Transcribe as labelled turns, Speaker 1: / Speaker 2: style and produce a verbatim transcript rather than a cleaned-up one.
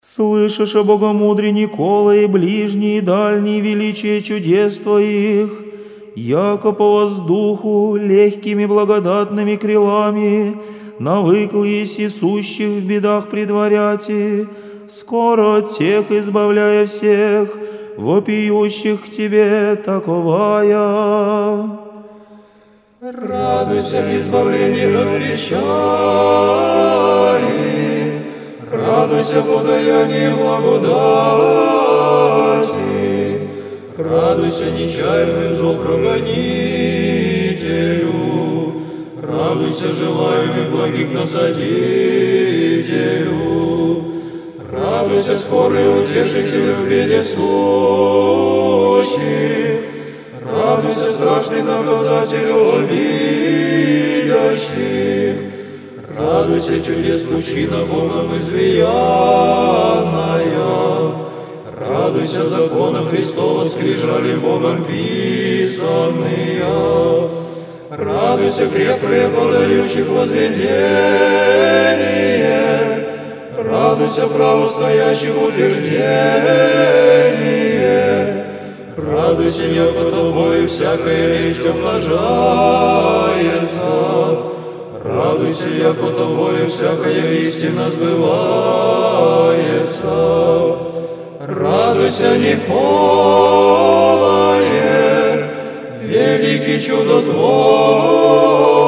Speaker 1: Слышишь о богомудре Никола и ближние и дальние величие чудес Твоих, яко по воздуху легкими благодатными крилами навыкл еси сущих в бедах предваряти, скоро от тех избавляя всех, вопиющих к Тебе таковая.
Speaker 2: Радуйся в избавлении от печали, радуйся в подаянии благодати, радуйся нечаянным злом прогонителю, радуйся желаемых благих насадителю, радуйся скорый утешитель в беде сущих, радуйся страшный наказателю обидящих, радуйся чудес пучина Богом извеянная, радуйся закона Христова скрижали Богом писанные, радуйся крепкие подающих возведение, радуйся правостоящих утверждение, радуйся, яко тобой всякая лесть умножается, радуйся, яко тобою всякая истина сбывается, радуйся, неполное, великий чудотворец.